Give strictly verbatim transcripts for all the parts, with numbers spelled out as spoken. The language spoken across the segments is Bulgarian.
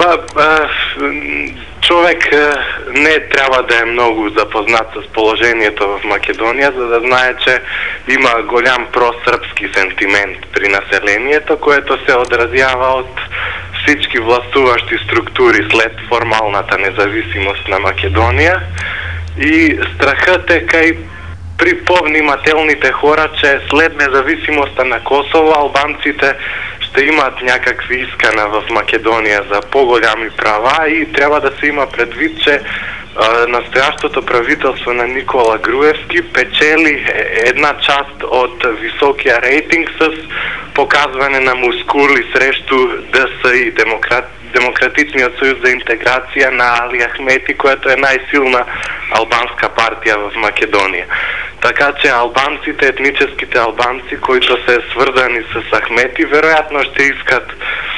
Па, а, човек а, не трябва да е много запознат с положението в Македония, за да знае, че има голям просръбски сентимент при населението, което се отразява от всички властвуващи структури след формалната независимост на Македония. И страхът е кай при по-внимателните хора, че след независимостта на Косово албанците ще имат някакви искана в Македония за по-голями права и трябва да се има предвид, че а, настоящото правителство на Никола Груевски печели една част от високия рейтинг с показване на мускули срещу ДСИ, демократ Демократичният съюз за интеграция на Али Ахмети, което е най-силна албанска партия в Македония. Така че албанците, етническите албанци, които са свързани с Ахмети, вероятно ще искат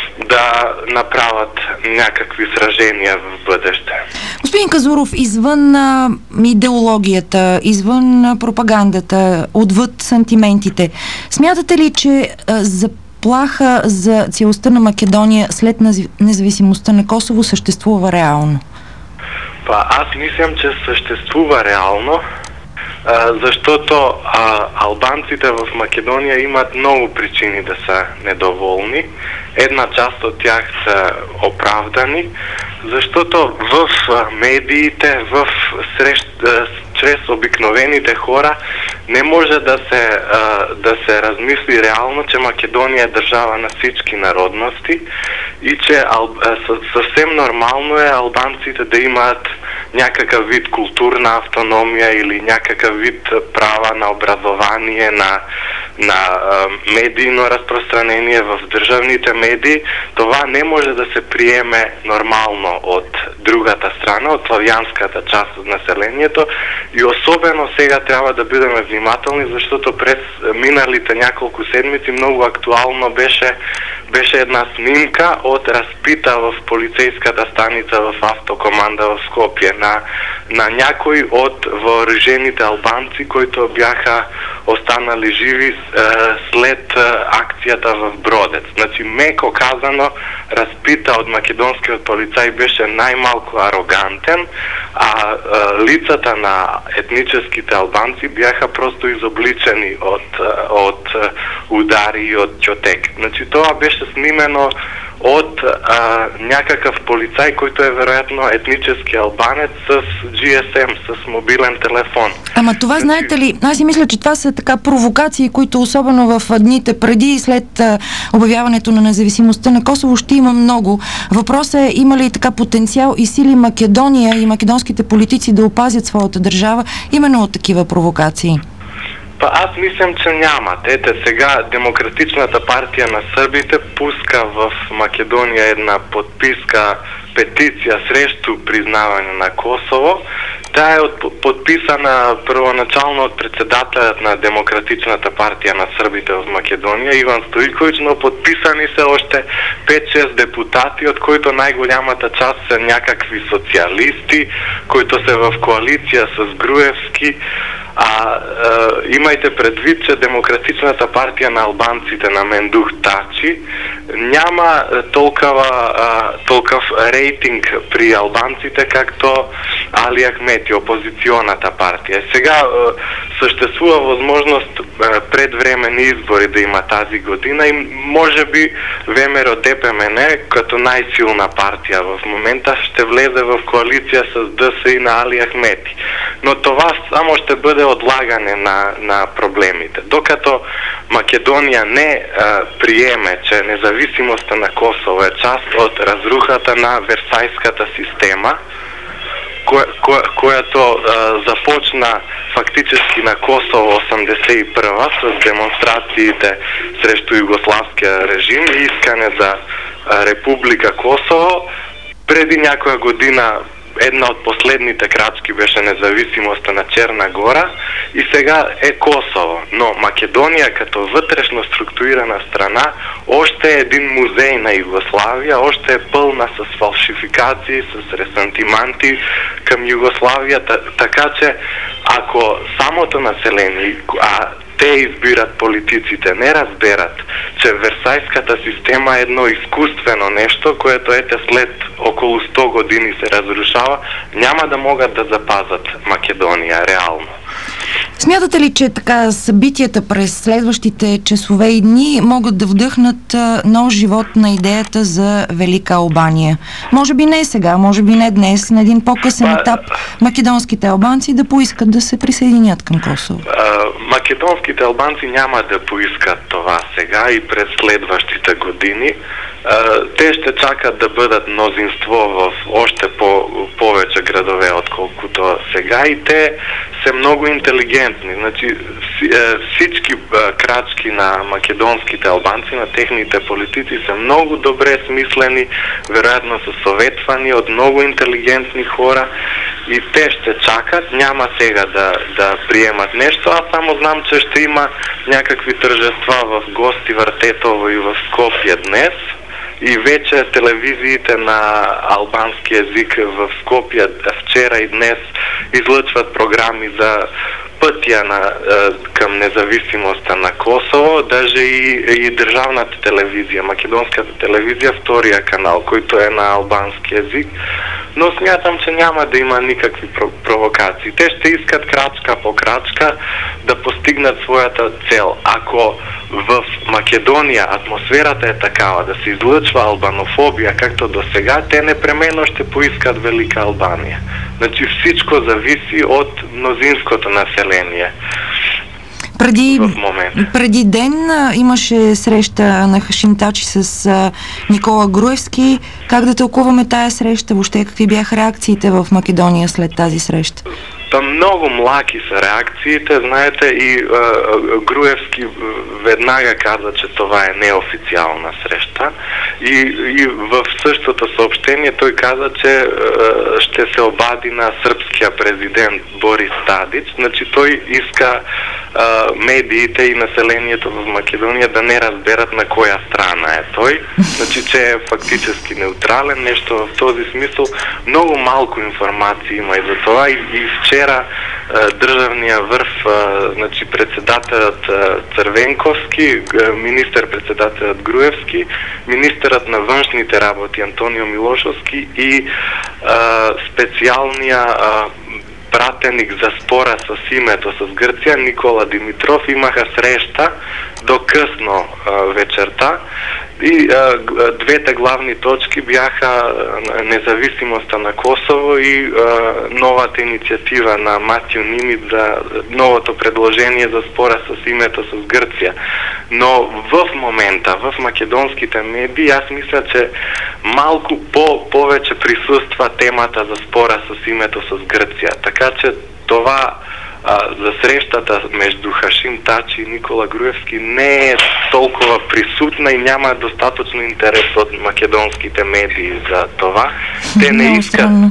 да направят някакви сражения в бъдеще. Господин Казуров, извън а, идеологията, извън а, пропагандата, отвъд сантиментите, смятате ли, че а, за плаха за целостта на Македония след независимостта на Косово съществува реално? Па, аз мислям, че съществува реално, а, защото а, албанците в Македония имат много причини да са недоволни. Една част от тях са оправдани, защото в медиите, в срещ, чрез обикновените хора не може да се, да се размисли реално, че Македония е държава на всички народности и че съвсем нормално е албанците да имат някакъв вид културна автономия или някакъв вид права на образование, на, на а, медийно разпространение в държавните медии. Това не може да се приеме нормално от другата страна, от славянската част от населението. И особено сега трябва да бъдем внимателни, защото през миналите няколко седмици много актуално беше беше една снимка от разпита в полицейската станица в автокоманда в Скопие на, на някой от въоръжените албанци, които бяха останали живи е, след е, акцията в Бродец. Значи, меко казано, разпита от македонският полицай беше най-малко арогантен, а е, лицата на етническите албанци бяха просто изобличени от, от е, удари и от чотек. Значи, това беше снимено от а, някакъв полицай, който е вероятно етнически албанец с джи ес ем, с мобилен телефон. Ама това, знаете ли, аз си мисля, че това са така провокации, които особено в дните преди и след а, обявяването на независимостта на Косово ще има много. Въпросът е, има ли така потенциал и сили Македония и македонските политици да опазят своята държава именно от такива провокации? Па аз мислям, че нямат. Ете сега Демократичната партия на сърбите пуска в Македония една подписка, петиция срещу признаване на Косово. Тя е от, подписана първоначално от председателят на Демократичната партия на сърбите в Македония, Иван Стоикович, но подписани са още пет-шест депутати, от които най-голямата част са някакви социалисти, които са в коалиция с Груевски. А, а имайте предвид, че Демократичната партия на албанците на Мендух Тачи няма толкова, а, толков рейтинг при албанците, както Али Ахмети, опозиционната партия. Сега а, съществува възможност а, предвременни избори да има тази година и може би ВМРО ДПМН, като най-силна партия в момента, ще влезе в коалиция с ДСИ на Али Ахмети. Но това само ще бъде отлагане на, на проблемите. Докато Македония не а, приеме, че независимостта на Косово е част от разрухата на Версайската система, кое, кое, която а, започна фактически на Косово осемдесет и първа с демонстрациите срещу югославския режим и искане за а, Република Косово. Преди някоя година една от последните крачки беше независимостта на Черна гора и сега е Косово. Но Македония като вътрешно структурирана страна още е един музей на Югославия, още е пълна с фалшификации, с ресантименти към Югославия. Така че ако самото население, а те избират политиците, не разберат, че Версайската система е едно изкуствено нещо, което ете след около сто години се разрушава, няма да могат да запазят Македония реално. Смятате ли, че така събитията през следващите часове и дни могат да вдъхнат а, нов живот на идеята за Велика Албания? Може би не сега, може би не днес, на един по-късен етап македонските албанци да поискат да се присъединят към Косово? А, македонските албанци няма да поискат това сега и през следващите години. А, те ще чакат да бъдат мнозинство в още по, повече градове, отколкото сега, и те са много интелигентни. Значи, всички крачки на македонските албанци, на техните политици са много добре смислени, вероятно са съветвани от много интелигентни хора и те ще чакат, няма сега да, да приемат нещо. Аз само знам, че ще има някакви тържества в Гости Въртетово и в Скопие днес. И вече телевизиите на албански език в Скопие вчера и днес излъчват програми за пътя на, към независимостта на Косово, даже и, и държавната телевизия, македонската телевизия, втория канал, който е на албански език. Но смятам, че няма да има никакви провокации. Те ще искат крачка по крачка да постигнат своята цел. Ако в Македония атмосферата е такава, да се излъчва албанофобия, както до сега, те непременно ще поискат Велика Албания. Значи всичко зависи от мнозинското население. Преди, преди ден а, имаше среща на Хашим Тачи с а, Никола Груевски. Как да тълкуваме тая среща? Въобще какви бяха реакциите в Македония след тази среща? Та много млаки са реакциите, знаете, и а, Груевски веднага каза, че това е неофициална среща, и, и в същото съобщение той каза, че а, ще се обади на сръбския президент Борис Тадич. Значи той иска а, медиите и населението в Македония да не разберат на коя страна е той, значи че е фактически неутрален, нещо в този смисъл. Много малко информация има и за това, и, и вчера Вчера държавния върх, значи председателят Цървенковски, министър-председателят Груевски, министърът на външните работи Антонио Милошовски и а, специалния а, пратеник за спора с името с Гърция Никола Димитров имаха среща до късно а, вечерта. И а, двете главни точки бяха независимостта на Косово и а, новата инициатива на Матио Нимиц за новото предложение за спора с името с Гърция. Но в момента, в македонските медии, аз мисля, че малко по- повече присъства темата за спора с името с Гърция. Така че това А, за срещата между Хашим Тачи и Никола Груевски не е толкова присутна и няма достатъчно интерес от македонските медии за това. Те не Много искат... Странно.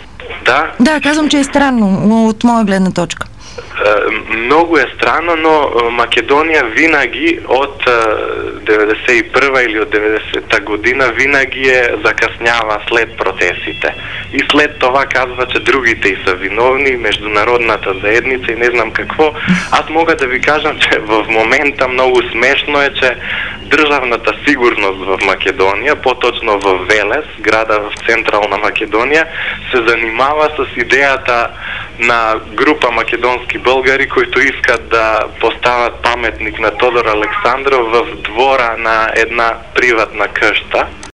Да? Да, казвам, че е странно от моя гледна точка. Много е странно, но Македония винаги от деветдесет и първа или от деветдесета година винаги е закъснява след протестите. И след това казва, че другите и са виновни, международната заедница и не знам какво. Аз мога да ви кажа, че в момента много смешно е, че държавната сигурност в Македония, по-точно в Велес, града в Централна Македония, се занимава с идеята на група македонски българи, които искат да поставят паметник на Тодор Александров в двора на една приватна къща.